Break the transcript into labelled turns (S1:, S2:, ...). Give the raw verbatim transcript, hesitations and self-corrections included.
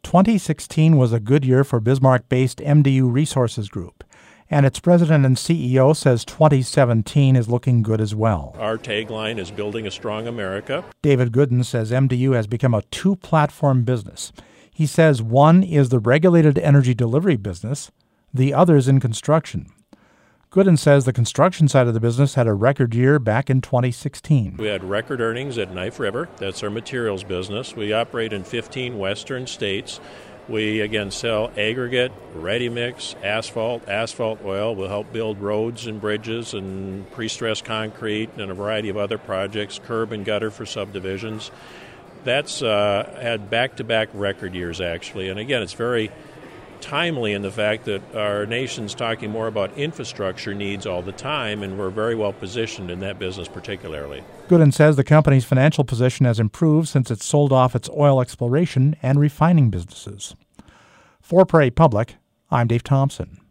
S1: twenty sixteen was a good year for Bismarck-based M D U Resources Group, and its president and C E O says twenty seventeen is looking good as well.
S2: Our tagline is Building a Strong America.
S1: David Gooden says M D U has become a two-platform business. He says one is the regulated energy delivery business, the other's in construction. Gooden says the construction side of the business had a record year back in twenty sixteen.
S2: We had record earnings at Knife River. That's our materials business. We operate in fifteen western states. We, again, sell aggregate, ready-mix, asphalt, asphalt oil. We'll help build roads and bridges and pre-stressed concrete and a variety of other projects, curb and gutter for subdivisions. That's uh, had back-to-back record years, actually. And, again, it's very timely in the fact that our nation's talking more about infrastructure needs all the time, and we're very well positioned in that business particularly.
S1: Gooden says the company's financial position has improved since it sold off its oil exploration and refining businesses. For Prairie Public, I'm Dave Thompson.